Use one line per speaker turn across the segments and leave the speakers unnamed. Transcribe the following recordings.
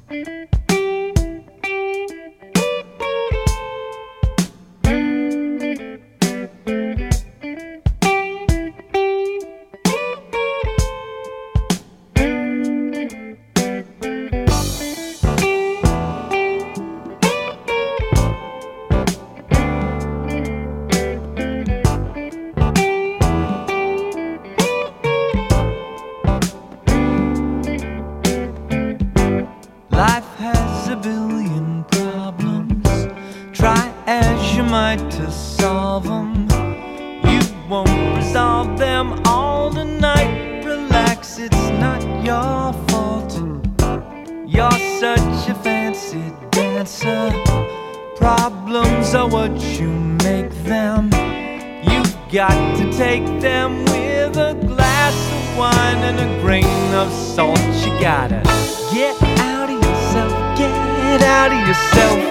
Life has a billion problems. Try as you might to solve them. You won't resolve them all tonight. Relax, it's not your fault. You're such a fancy dancer. Problems are what you make them. You've got to take them with a glass of wine and a grain of salt. You gotta get out of yourself, get out of yourself,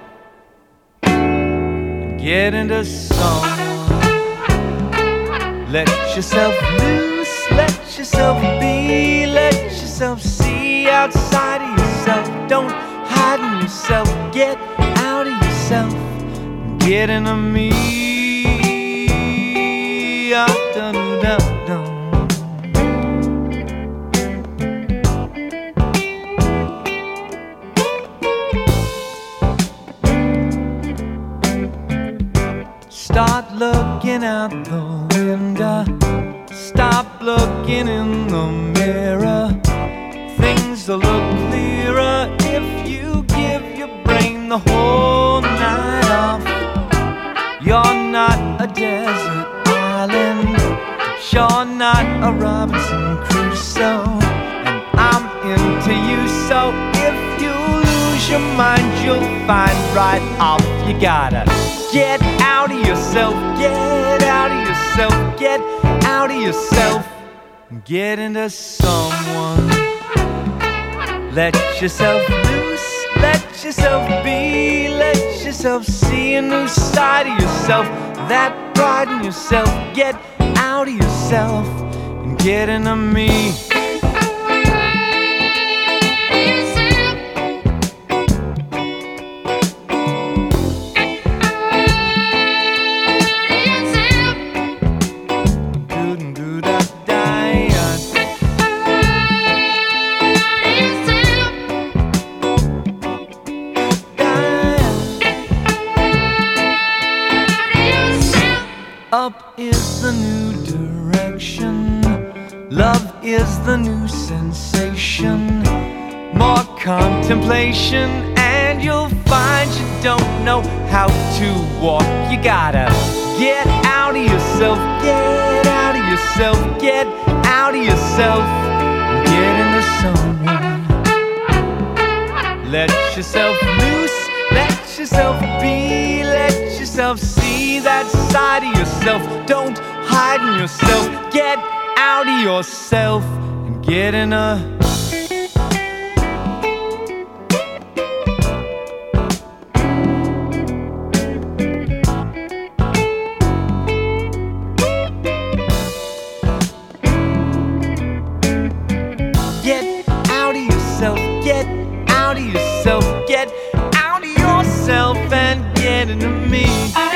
and get into someone. Let yourself loose, let yourself be, let yourself see outside of yourself. Don't hide in yourself, get out of yourself, and get into me. Da-da-da-da. Start looking out the window. Stop looking in the mirror. Things will look clearer if you give your brain the whole night off. You're not a desert island. You're not a Robinson Crusoe. And I'm into you, so if you lose your mind, you'll find right off. You gotta get out of yourself, get out of yourself, get out of yourself, and get into someone. Let yourself loose, let yourself be, let yourself see a new side of yourself. That pride in yourself, get out of yourself, and get into me. Up is the new direction. Love is the new sensation. More contemplation and you'll find you don't know how to walk. You gotta get out of yourself, get out of yourself, get out of yourself, and get into someone. Let yourself loose, let yourself be, let yourself see that side of yourself. Don't hide in yourself, get out of yourself, and get in a get out of yourself, get out of yourself, get out of yourself, and get into me.